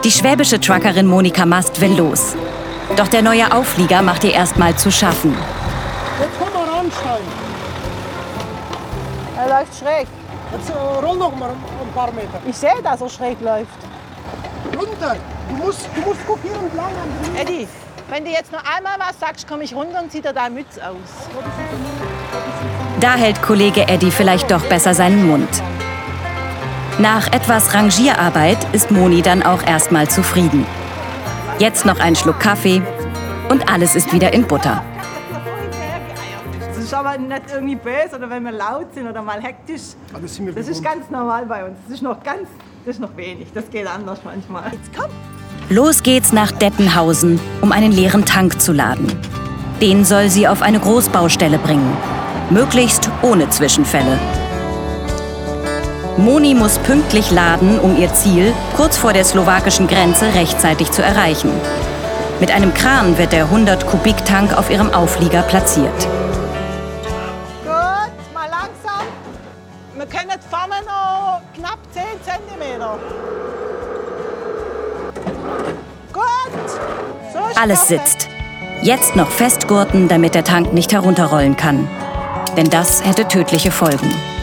Die schwäbische Truckerin Monika Mast will los. Doch der neue Auflieger macht ihr erstmal zu schaffen. Jetzt komm mal ran, Stein. Er läuft schräg. Jetzt roll noch mal ein paar Meter. Ich sehe, dass er schräg läuft. Runter. Du musst guck hier entlang an den Eddie, wenn du jetzt noch einmal was sagst, komme ich runter und zieh dir deine Mütze aus. Da hält Kollege Eddie vielleicht doch besser seinen Mund. Nach etwas Rangierarbeit ist Moni dann auch erstmal zufrieden. Jetzt noch ein Schluck Kaffee und alles ist wieder in Butter. Das ist aber nicht irgendwie böse oder wenn wir laut sind oder mal hektisch. Das ist ganz normal bei uns. Das ist noch wenig. Das geht anders manchmal. Jetzt komm. Los geht's nach Dettenhausen, um einen leeren Tank zu laden. Den soll sie auf eine Großbaustelle bringen. Möglichst ohne Zwischenfälle. Moni muss pünktlich laden, um ihr Ziel kurz vor der slowakischen Grenze rechtzeitig zu erreichen. Mit einem Kran wird der 100-Kubik-Tank auf ihrem Auflieger platziert. Gut, mal langsam. Wir können jetzt vorne noch knapp 10 cm. Gut. So ist Alles perfekt. sitzt. Jetzt noch festgurten, damit der Tank nicht herunterrollen kann. Denn das hätte tödliche Folgen.